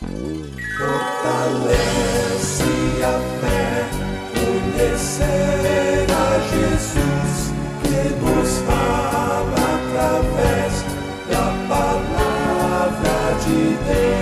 Fortalece a fé, conhecer a Jesus, que nos fala através da palavra de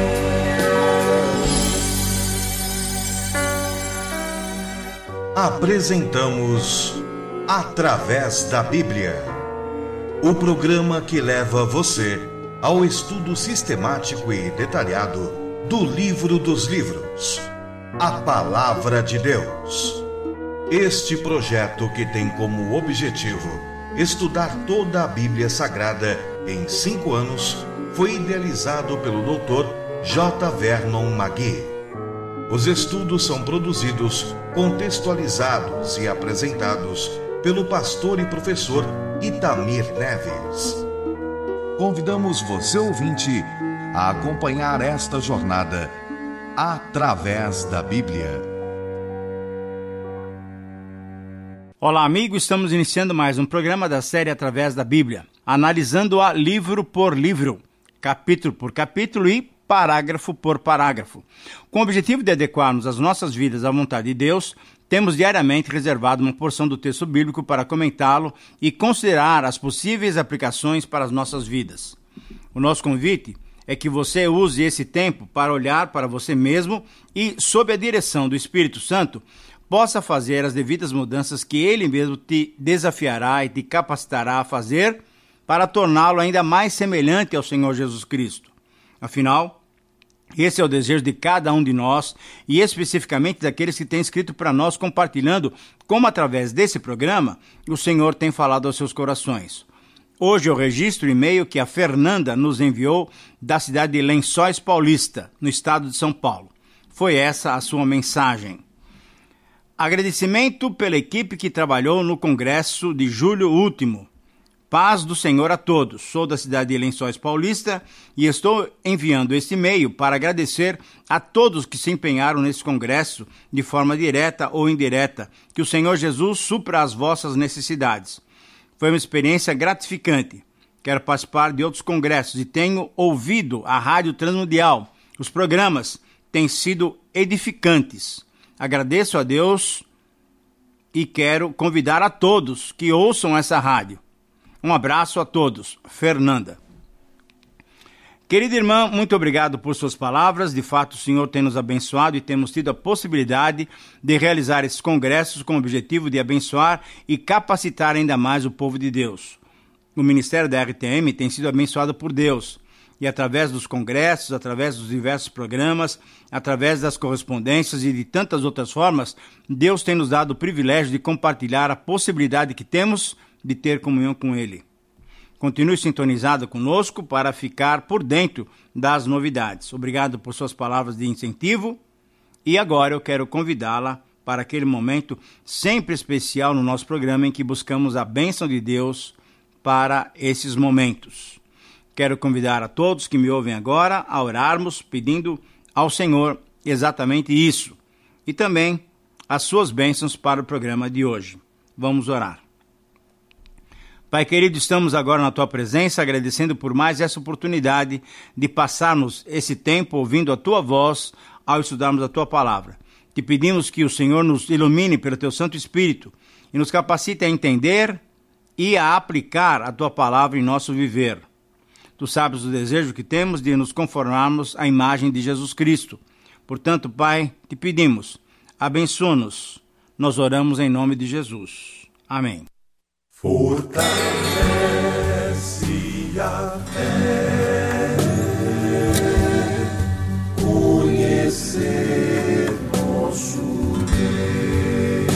Deus. Apresentamos Através da Bíblia, o programa que leva você ao estudo sistemático e detalhado do livro dos livros, a Palavra de Deus. Este projeto, que tem como objetivo estudar toda a Bíblia Sagrada em 5 anos, foi idealizado pelo Dr. J. Vernon McGee. Os estudos são produzidos, contextualizados e apresentados pelo pastor e professor Itamir Neves. Convidamos você, ouvinte, a acompanhar esta jornada através da Bíblia. Olá, amigo, estamos iniciando mais um programa da série Através da Bíblia, analisando-a livro por livro, capítulo por capítulo e parágrafo por parágrafo. Com o objetivo de adequarmos as nossas vidas à vontade de Deus, temos diariamente reservado uma porção do texto bíblico para comentá-lo e considerar as possíveis aplicações para as nossas vidas. O nosso convite é que você use esse tempo para olhar para você mesmo e, sob a direção do Espírito Santo, possa fazer as devidas mudanças que Ele mesmo te desafiará e te capacitará a fazer para torná-lo ainda mais semelhante ao Senhor Jesus Cristo. Afinal, esse é o desejo de cada um de nós e especificamente daqueles que têm escrito para nós, compartilhando como através desse programa o Senhor tem falado aos seus corações. Hoje eu registro o e-mail que a Fernanda nos enviou da cidade de Lençóis Paulista, no estado de São Paulo. Foi essa a sua mensagem. Agradecimento pela equipe que trabalhou no congresso de julho último. Paz do Senhor a todos. Sou da cidade de Lençóis Paulista e estou enviando este e-mail para agradecer a todos que se empenharam nesse congresso de forma direta ou indireta. Que o Senhor Jesus supra as vossas necessidades. Foi uma experiência gratificante. Quero participar de outros congressos e tenho ouvido a Rádio Transmundial. Os programas têm sido edificantes. Agradeço a Deus e quero convidar a todos que ouçam essa rádio. Um abraço a todos. Fernanda. Querida irmã, muito obrigado por suas palavras. De fato, o Senhor tem nos abençoado e temos tido a possibilidade de realizar esses congressos com o objetivo de abençoar e capacitar ainda mais o povo de Deus. O ministério da RTM tem sido abençoado por Deus. E através dos congressos, através dos diversos programas, através das correspondências e de tantas outras formas, Deus tem nos dado o privilégio de compartilhar a possibilidade que temos de ter comunhão com Ele. Continue sintonizado conosco para ficar por dentro das novidades. Obrigado por suas palavras de incentivo. E agora eu quero convidá-la para aquele momento sempre especial no nosso programa em que buscamos a bênção de Deus para esses momentos. Quero convidar a todos que me ouvem agora a orarmos pedindo ao Senhor exatamente isso. E também as suas bênçãos para o programa de hoje. Vamos orar. Pai querido, estamos agora na Tua presença, agradecendo por mais essa oportunidade de passarmos esse tempo ouvindo a Tua voz ao estudarmos a Tua palavra. Te pedimos que o Senhor nos ilumine pelo Teu Santo Espírito e nos capacite a entender e a aplicar a Tua palavra em nosso viver. Tu sabes o desejo que temos de nos conformarmos à imagem de Jesus Cristo. Portanto, Pai, te pedimos, abençoa-nos. Nós oramos em nome de Jesus. Amém. Fortalece a fé, conhecer nosso Deus.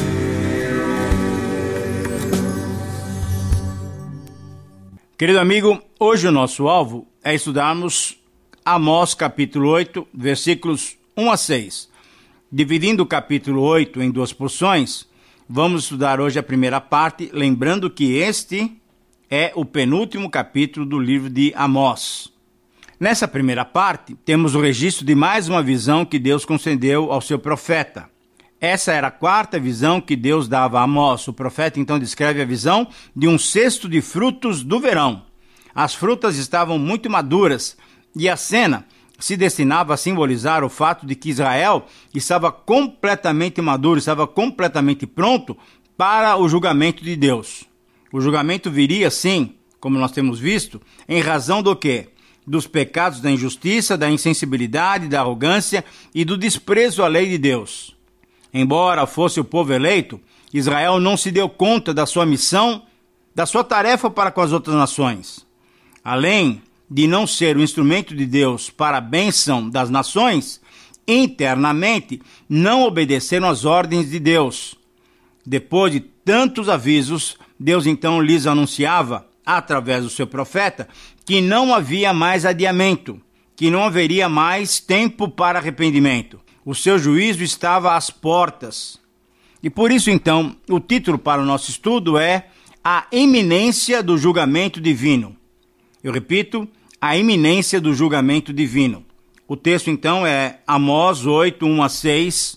Querido amigo, hoje o nosso alvo é estudarmos Amós capítulo 8, versículos 1 a 6. Dividindo o capítulo 8 em 2 porções, vamos estudar hoje a primeira parte, lembrando que este é o penúltimo capítulo do livro de Amós. Nessa primeira parte, temos o registro de mais uma visão que Deus concedeu ao seu profeta. Essa era a 4ª visão que Deus dava a Amós. O profeta então descreve a visão de um cesto de frutos do verão. As frutas estavam muito maduras e a cena se destinava a simbolizar o fato de que Israel estava completamente maduro, estava completamente pronto para o julgamento de Deus. O julgamento viria, sim, como nós temos visto, em razão do quê? Dos pecados da injustiça, da insensibilidade, da arrogância e do desprezo à lei de Deus. Embora fosse o povo eleito, Israel não se deu conta da sua missão, da sua tarefa para com as outras nações. Além de não ser o instrumento de Deus para a bênção das nações, internamente não obedeceram às ordens de Deus. Depois de tantos avisos, Deus então lhes anunciava, através do seu profeta, que não havia mais adiamento, que não haveria mais tempo para arrependimento. O seu juízo estava às portas. E por isso, então, o título para o nosso estudo é A Iminência do Julgamento Divino. Eu repito, a iminência do julgamento divino. O texto, então, é Amós 8, 1 a 6.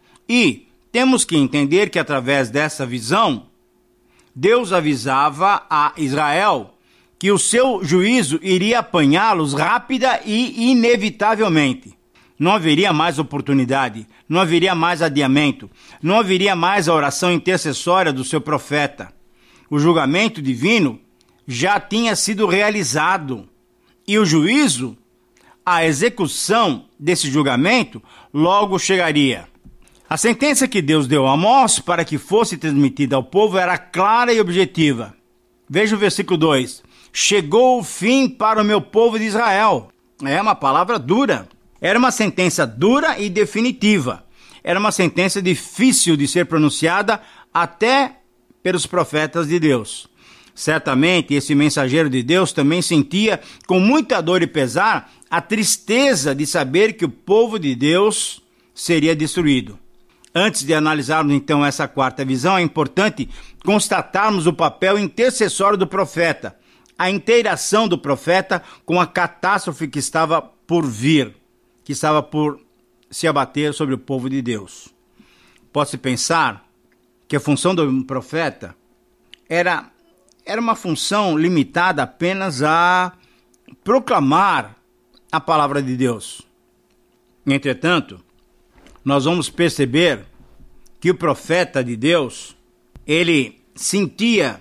E temos que entender que, através dessa visão, Deus avisava a Israel que o seu juízo iria apanhá-los rápida e inevitavelmente. Não haveria mais oportunidade, não haveria mais adiamento, não haveria mais a oração intercessória do seu profeta. O julgamento divino já tinha sido realizado e o juízo, a execução desse julgamento, logo chegaria. A sentença que Deus deu a Amós para que fosse transmitida ao povo era clara e objetiva. Veja o versículo 2. Chegou o fim para o meu povo de Israel. É uma palavra dura. Era uma sentença dura e definitiva. Era uma sentença difícil de ser pronunciada até pelos profetas de Deus. Certamente esse mensageiro de Deus também sentia com muita dor e pesar a tristeza de saber que o povo de Deus seria destruído. Antes de analisarmos então essa quarta visão, é importante constatarmos o papel intercessório do profeta, a interação do profeta com a catástrofe que estava por vir, que estava por se abater sobre o povo de Deus. Pode-se pensar que a função do profeta era uma função limitada apenas a proclamar a palavra de Deus. Entretanto, nós vamos perceber que o profeta de Deus, ele sentia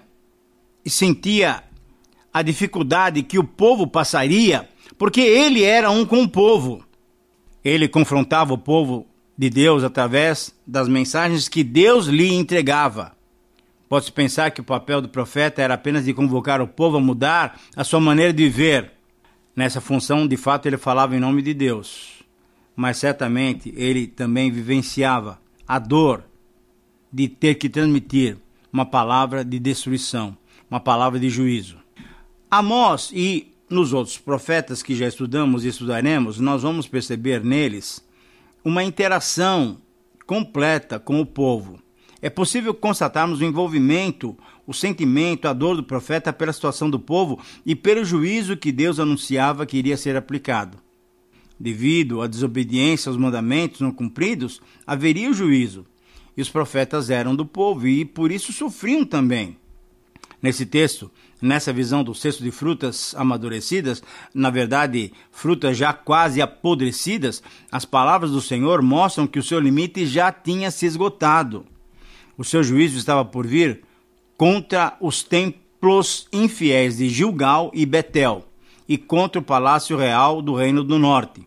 a dificuldade que o povo passaria, porque ele era um com o povo. Ele confrontava o povo de Deus através das mensagens que Deus lhe entregava. Pode-se pensar que o papel do profeta era apenas de convocar o povo a mudar a sua maneira de viver. Nessa função, de fato, ele falava em nome de Deus. Mas certamente ele também vivenciava a dor de ter que transmitir uma palavra de destruição, uma palavra de juízo. Amós e nos outros profetas que já estudamos e estudaremos, nós vamos perceber neles uma interação completa com o povo. É possível constatarmos o envolvimento, o sentimento, a dor do profeta pela situação do povo e pelo juízo que Deus anunciava que iria ser aplicado. Devido à desobediência aos mandamentos não cumpridos, haveria o juízo. E os profetas eram do povo e por isso sofriam também. Nesse texto, nessa visão do cesto de frutas amadurecidas, na verdade, frutas já quase apodrecidas, as palavras do Senhor mostram que o seu limite já tinha se esgotado. O seu juízo estava por vir contra os templos infiéis de Gilgal e Betel e contra o palácio real do Reino do Norte.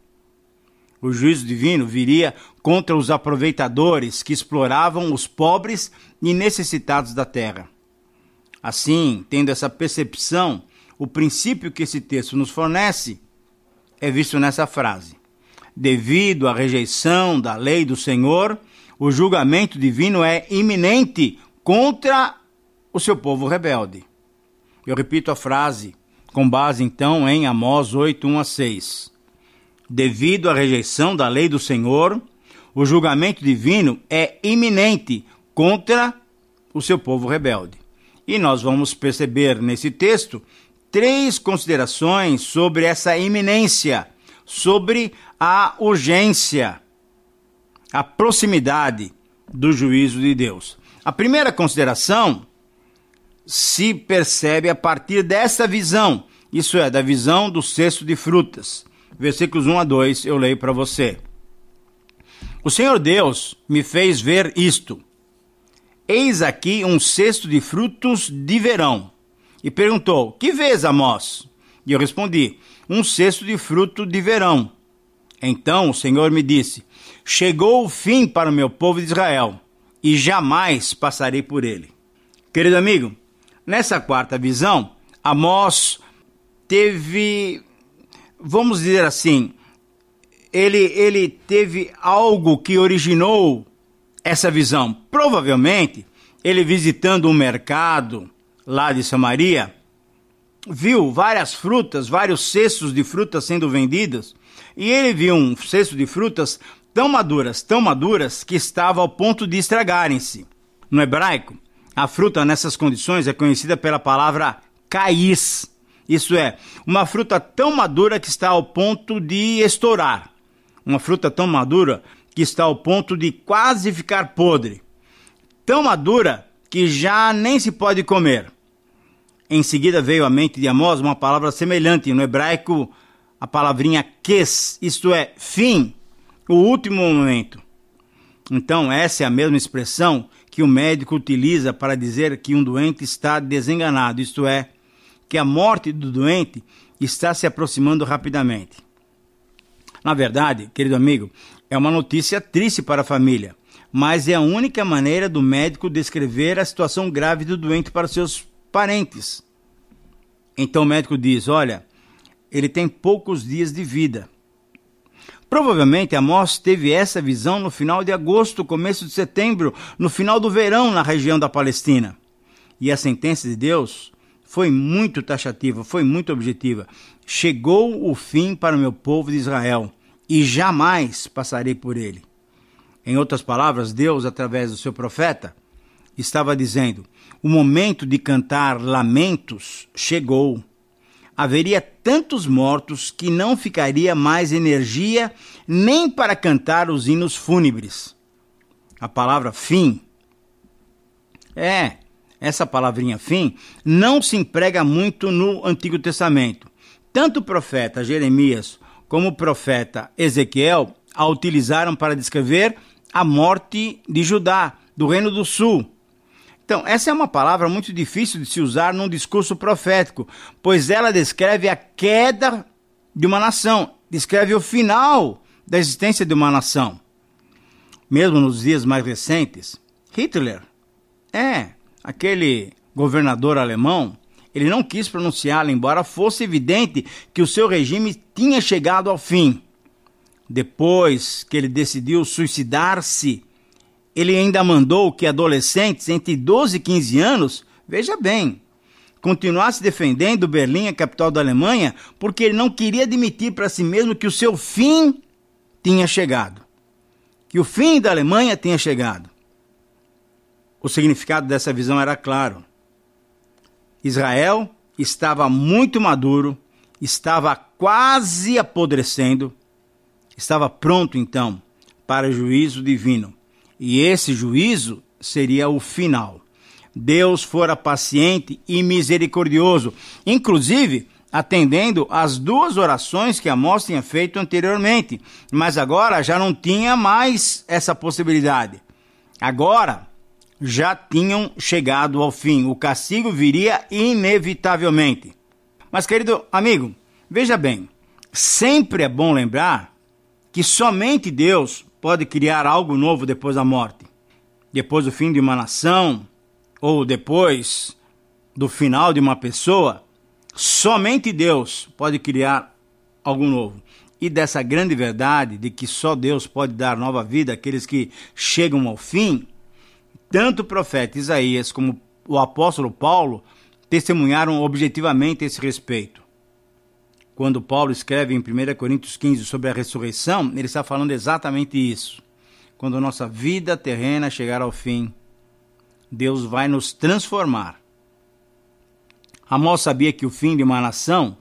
O juízo divino viria contra os aproveitadores que exploravam os pobres e necessitados da terra. Assim, tendo essa percepção, o princípio que esse texto nos fornece é visto nessa frase. Devido à rejeição da lei do Senhor, o julgamento divino é iminente contra o seu povo rebelde. Eu repito a frase, com base então em Amós 8, 1 a 6. Devido à rejeição da lei do Senhor, o julgamento divino é iminente contra o seu povo rebelde. E nós vamos perceber nesse texto 3 considerações sobre essa iminência, sobre a urgência, a proximidade do juízo de Deus. A primeira consideração se percebe a partir dessa visão, isso é, da visão do cesto de frutas. versículos 1 a 2, eu leio para você. O Senhor Deus me fez ver isto. Eis aqui um cesto de frutos de verão. E perguntou, que vês, Amós? E eu respondi, um cesto de fruto de verão. Então o Senhor me disse, chegou o fim para o meu povo de Israel, e jamais passarei por ele. Querido amigo, nessa quarta visão, Amós teve, vamos dizer assim, ele teve algo que originou essa visão. Provavelmente, ele visitando um mercado lá de Samaria, viu várias frutas, vários cestos de frutas sendo vendidas, e ele viu um cesto de frutas tão maduras, que estava ao ponto de estragarem-se. No hebraico, a fruta nessas condições é conhecida pela palavra caís, isso é, uma fruta tão madura que está ao ponto de estourar. Uma fruta tão madura que está ao ponto de quase ficar podre. Tão madura que já nem se pode comer. Em seguida veio à mente de Amós uma palavra semelhante. No hebraico, a palavrinha kes, isto é, fim, o último momento. Então, essa é a mesma expressão que o médico utiliza para dizer que um doente está desenganado, isto é, que a morte do doente está se aproximando rapidamente. Na verdade, querido amigo, é uma notícia triste para a família, mas é a única maneira do médico descrever a situação grave do doente para seus parentes. Então o médico diz, olha, ele tem poucos dias de vida. Provavelmente Amós teve essa visão no final de agosto, começo de setembro, no final do verão na região da Palestina. E a sentença de Deus foi muito taxativa, foi muito objetiva. Chegou o fim para o meu povo de Israel, e jamais passarei por ele. Em outras palavras, Deus, através do seu profeta, estava dizendo, o momento de cantar lamentos chegou. Haveria tantos mortos que não ficaria mais energia nem para cantar os hinos fúnebres. A palavra fim, essa palavrinha fim, não se emprega muito no Antigo Testamento. Tanto o profeta Jeremias como o profeta Ezequiel a utilizaram para descrever a morte de Judá, do Reino do Sul. Então, essa é uma palavra muito difícil de se usar num discurso profético, pois ela descreve a queda de uma nação, descreve o final da existência de uma nação. Mesmo nos dias mais recentes, Hitler, aquele governador alemão, ele não quis pronunciá-la, embora fosse evidente que o seu regime tinha chegado ao fim. Depois que ele decidiu suicidar-se, ele ainda mandou que adolescentes entre 12 e 15 anos, veja bem, continuassem defendendo Berlim, a capital da Alemanha, porque ele não queria admitir para si mesmo que o seu fim tinha chegado. Que o fim da Alemanha tinha chegado. O significado dessa visão era claro. Israel estava muito maduro, estava quase apodrecendo, estava pronto então para o juízo divino. E esse juízo seria o final. Deus fora paciente e misericordioso, inclusive atendendo às duas orações que Amós tinha feito anteriormente, mas agora já não tinha mais essa possibilidade. Agora já tinham chegado ao fim, o castigo viria inevitavelmente. Mas, querido amigo, veja bem, sempre é bom lembrar que somente Deus pode criar algo novo depois da morte, depois do fim de uma nação, ou depois do final de uma pessoa. Somente Deus pode criar algo novo. E dessa grande verdade de que só Deus pode dar nova vida àqueles que chegam ao fim, tanto o profeta Isaías como o apóstolo Paulo testemunharam objetivamente esse respeito. Quando Paulo escreve em 1 Coríntios 15 sobre a ressurreição, ele está falando exatamente isso. Quando nossa vida terrena chegar ao fim, Deus vai nos transformar. Amós sabia que o fim de uma nação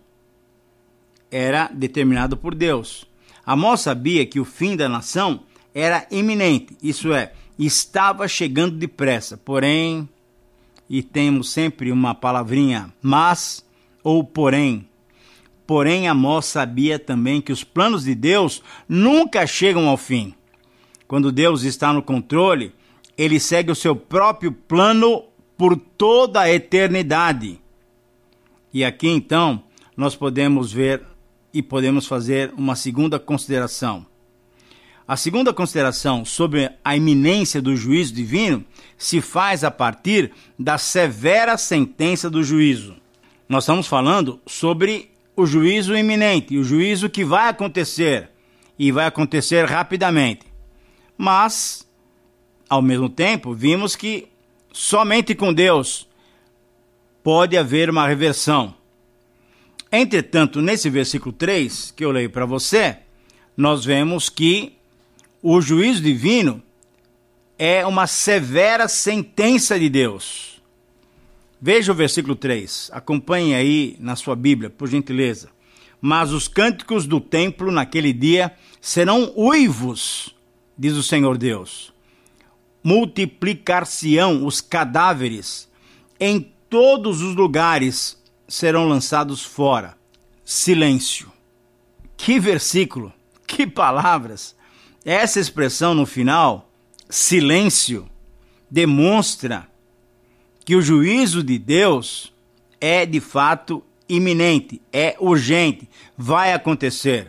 era determinado por Deus. Amós sabia que o fim da nação era iminente, isso é, estava chegando depressa. Porém, e temos sempre uma palavrinha mas ou porém, Porém, Amós sabia também que os planos de Deus nunca chegam ao fim. Quando Deus está no controle, ele segue o seu próprio plano por toda a eternidade. E aqui, então, nós podemos ver e podemos fazer uma segunda consideração. A segunda consideração sobre a iminência do juízo divino se faz a partir da severa sentença do juízo. Nós estamos falando sobre o juízo iminente, o juízo que vai acontecer, e vai acontecer rapidamente. Mas, ao mesmo tempo, vimos que somente com Deus pode haver uma reversão. Entretanto, nesse versículo 3, que eu leio para você, nós vemos que o juízo divino é uma severa sentença de Deus. Veja o versículo 3, acompanhe aí na sua Bíblia, por gentileza. Mas os cânticos do templo naquele dia serão uivos, diz o Senhor Deus. Multiplicar-se-ão os cadáveres, em todos os lugares serão lançados fora. Silêncio. Que versículo, que palavras. Essa expressão no final, silêncio, demonstra que o juízo de Deus é de fato iminente, é urgente, vai acontecer.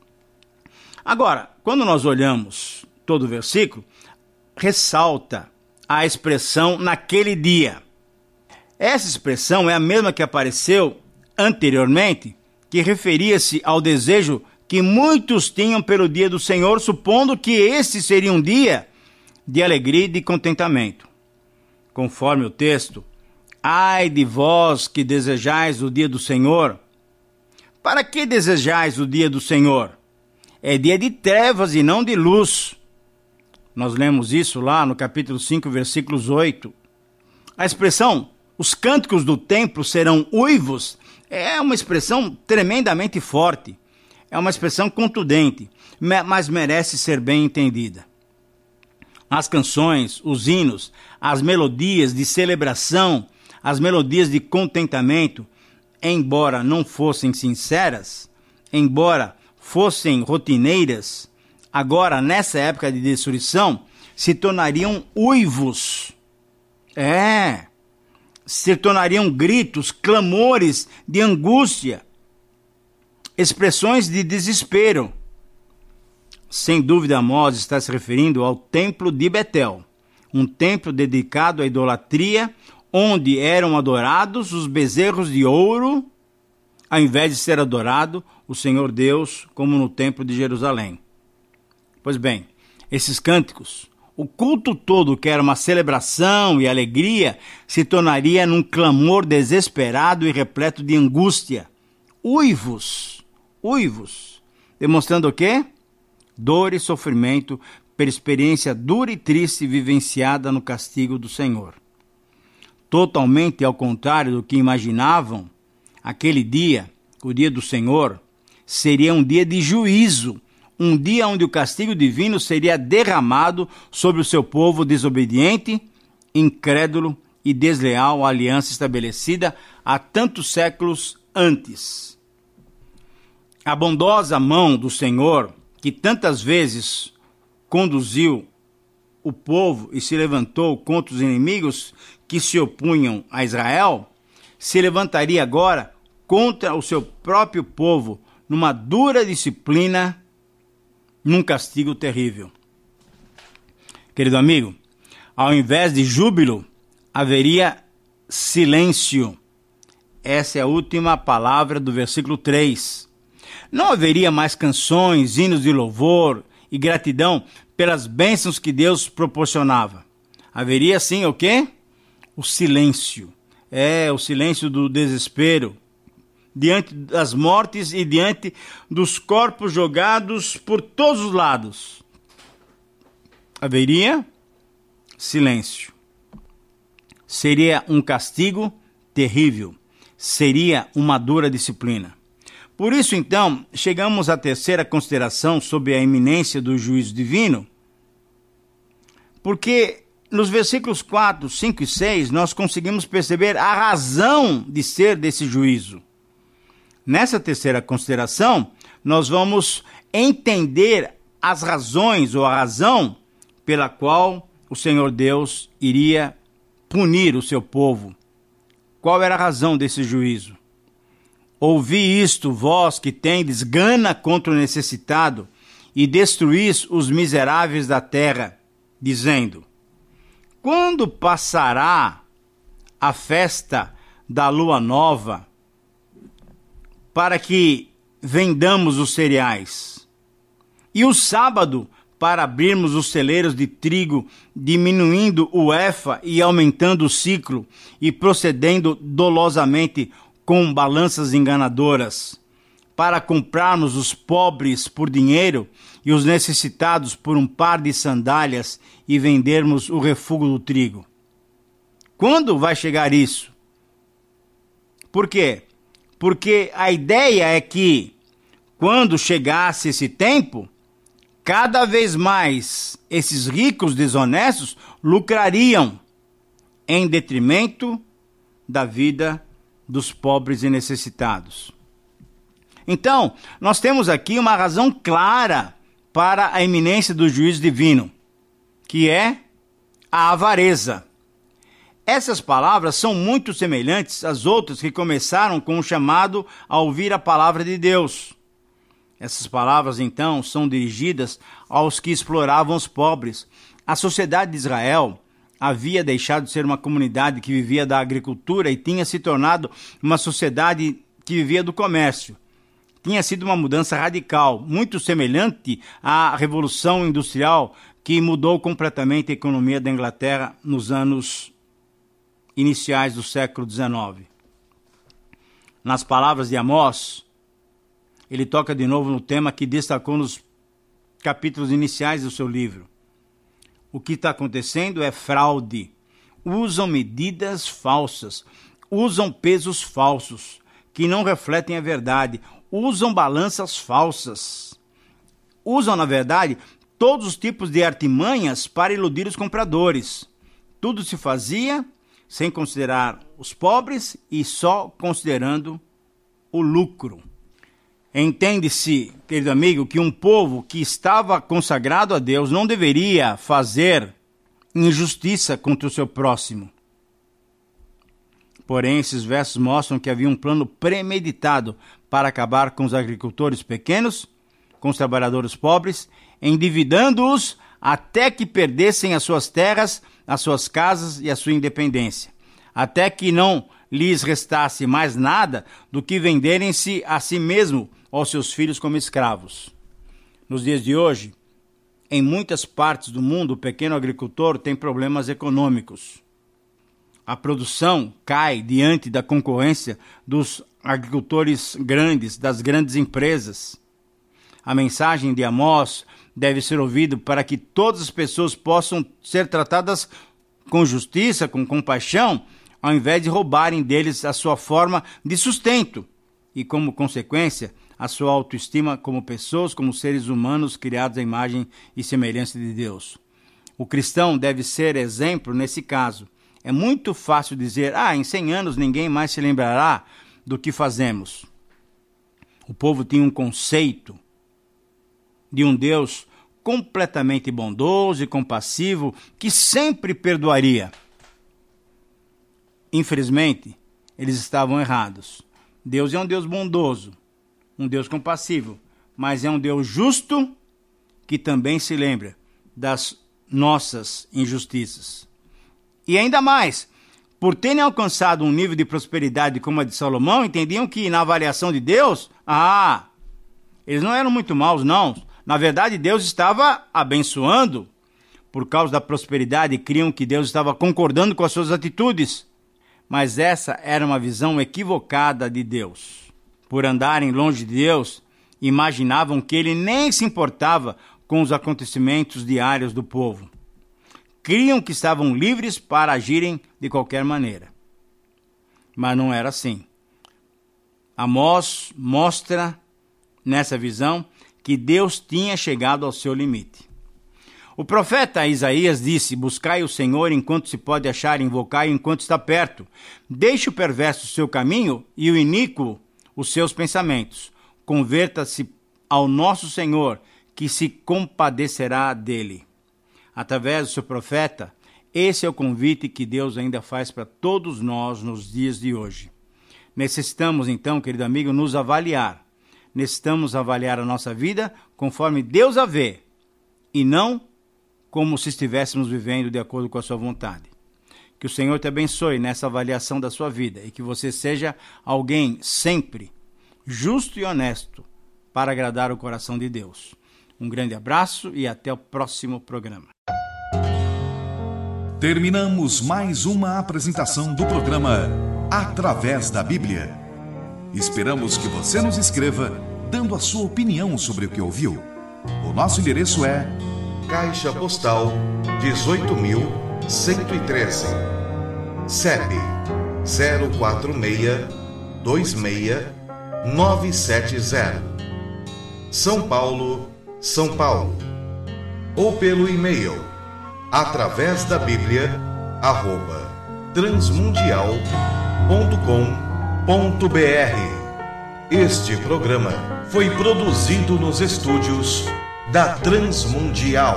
Agora, quando nós olhamos todo o versículo, ressalta a expressão naquele dia. Essa expressão é a mesma que apareceu anteriormente, que referia-se ao desejo que muitos tinham pelo dia do Senhor, supondo que esse seria um dia de alegria e de contentamento. Conforme o texto, ai de vós que desejais o dia do Senhor. Para que desejais o dia do Senhor? É dia de trevas e não de luz. Nós lemos isso lá no capítulo 5, versículos 8. A expressão, os cânticos do templo serão uivos, é uma expressão tremendamente forte. É uma expressão contundente, mas merece ser bem entendida. As canções, os hinos, as melodias de celebração, as melodias de contentamento, embora não fossem sinceras, embora fossem rotineiras, agora, nessa época de destruição, se tornariam uivos. Se tornariam gritos, clamores de angústia, expressões de desespero. Sem dúvida, Amós está se referindo ao templo de Betel, um templo dedicado à idolatria, onde eram adorados os bezerros de ouro, ao invés de ser adorado o Senhor Deus, como no templo de Jerusalém. Pois bem, esses cânticos, o culto todo, que era uma celebração e alegria, se tornaria num clamor desesperado e repleto de angústia. Uivos, demonstrando o quê? Dor e sofrimento, pela experiência dura e triste vivenciada no castigo do Senhor. Totalmente ao contrário do que imaginavam, aquele dia, o dia do Senhor, seria um dia de juízo, um dia onde o castigo divino seria derramado sobre o seu povo desobediente, incrédulo e desleal à aliança estabelecida há tantos séculos antes. A bondosa mão do Senhor, que tantas vezes conduziu o povo e se levantou contra os inimigos que se opunham a Israel, se levantaria agora contra o seu próprio povo numa dura disciplina, num castigo terrível. Querido amigo, ao invés de júbilo, haveria silêncio. Essa é a última palavra do versículo 3. Não haveria mais canções, hinos de louvor e gratidão pelas bênçãos que Deus proporcionava. Haveria sim o quê? O silêncio. O silêncio do desespero, diante das mortes e diante dos corpos jogados por todos os lados. Haveria silêncio. Seria um castigo terrível. Seria uma dura disciplina. Por isso, então, chegamos à terceira consideração sobre a iminência do juízo divino, porque nos versículos 4, 5 e 6, nós conseguimos perceber a razão de ser desse juízo. Nessa terceira consideração, nós vamos entender as razões ou a razão pela qual o Senhor Deus iria punir o seu povo. Qual era a razão desse juízo? Ouvi isto, vós que tendes gana contra o necessitado, e destruís os miseráveis da terra, dizendo: quando passará a festa da lua nova, para que vendamos os cereais, e o sábado para abrirmos os celeiros de trigo, diminuindo o efa e aumentando o ciclo, e procedendo dolosamente com balanças enganadoras, para comprarmos os pobres por dinheiro e os necessitados por um par de sandálias e vendermos o refúgio do trigo. Quando vai chegar isso? Por quê? Porque a ideia é que, quando chegasse esse tempo, cada vez mais esses ricos desonestos lucrariam em detrimento da vida dos pobres e necessitados. Então, nós temos aqui uma razão clara para a iminência do juízo divino, que é a avareza. Essas palavras são muito semelhantes às outras que começaram com o chamado a ouvir a palavra de Deus. Essas palavras, então, são dirigidas aos que exploravam os pobres. A sociedade de Israel havia deixado de ser uma comunidade que vivia da agricultura e tinha se tornado uma sociedade que vivia do comércio. Tinha sido uma mudança radical, muito semelhante à Revolução Industrial, que mudou completamente a economia da Inglaterra nos anos iniciais do século XIX. Nas palavras de Amós, ele toca de novo no tema que destacou nos capítulos iniciais do seu livro. O que está acontecendo é fraude. Usam medidas falsas, usam pesos falsos, que não refletem a verdade, usam balanças falsas. Usam, na verdade, todos os tipos de artimanhas para iludir os compradores. Tudo se fazia sem considerar os pobres e só considerando o lucro. Entende-se, querido amigo, que um povo que estava consagrado a Deus não deveria fazer injustiça contra o seu próximo. Porém, esses versos mostram que havia um plano premeditado para acabar com os agricultores pequenos, com os trabalhadores pobres, endividando-os até que perdessem as suas terras, as suas casas e a sua independência, até que não lhes restasse mais nada do que venderem-se a si mesmo aos seus filhos como escravos. Nos dias de hoje, em muitas partes do mundo, o pequeno agricultor tem problemas econômicos. A produção cai diante da concorrência dos agricultores grandes, das grandes empresas. A mensagem de Amós deve ser ouvida para que todas as pessoas possam ser tratadas com justiça, com compaixão, ao invés de roubarem deles a sua forma de sustento e, como consequência, a sua autoestima como pessoas, como seres humanos criados à imagem e semelhança de Deus. O cristão deve ser exemplo nesse caso. É muito fácil dizer, em 100 anos ninguém mais se lembrará do que fazemos. O povo tinha um conceito de um Deus completamente bondoso e compassivo que sempre perdoaria. Infelizmente, eles estavam errados. Deus é um Deus bondoso, um Deus compassivo, mas é um Deus justo que também se lembra das nossas injustiças. E ainda mais, por terem alcançado um nível de prosperidade como a de Salomão, entendiam que na avaliação de Deus, eles não eram muito maus, não. Na verdade, Deus estava abençoando. Por causa da prosperidade, criam que Deus estava concordando com as suas atitudes. Mas essa era uma visão equivocada de Deus. Por andarem longe de Deus, imaginavam que ele nem se importava com os acontecimentos diários do povo. Criam que estavam livres para agirem de qualquer maneira. Mas não era assim. Amós mostra nessa visão que Deus tinha chegado ao seu limite. O profeta Isaías disse: buscai o Senhor enquanto se pode achar, invocai enquanto está perto. Deixe o perverso o seu caminho e o iníquo os seus pensamentos. Converta-se ao nosso Senhor, que se compadecerá dele. Através do seu profeta, esse é o convite que Deus ainda faz para todos nós nos dias de hoje. Necessitamos então, querido amigo, nos avaliar. Necessitamos avaliar a nossa vida conforme Deus a vê, e não como se estivéssemos vivendo de acordo com a sua vontade. Que o Senhor te abençoe nessa avaliação da sua vida e que você seja alguém sempre justo e honesto para agradar o coração de Deus. Um grande abraço e até o próximo programa. Terminamos mais uma apresentação do programa Através da Bíblia. Esperamos que você nos escreva dando a sua opinião sobre o que ouviu. O nosso endereço é Caixa Postal 18.113, CEP 04626-970, São Paulo, São Paulo. Ou pelo e-mail através da Bíblia @transmundial.com.br. Este programa foi produzido nos estúdios da Transmundial.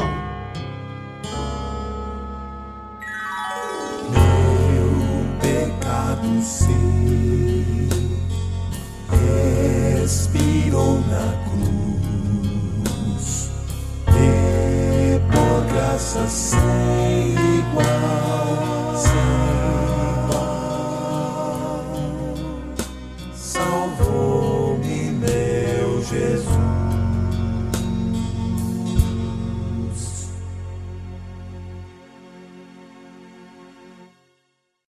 Meu pecado sei, expirou na cruz, e por graça cega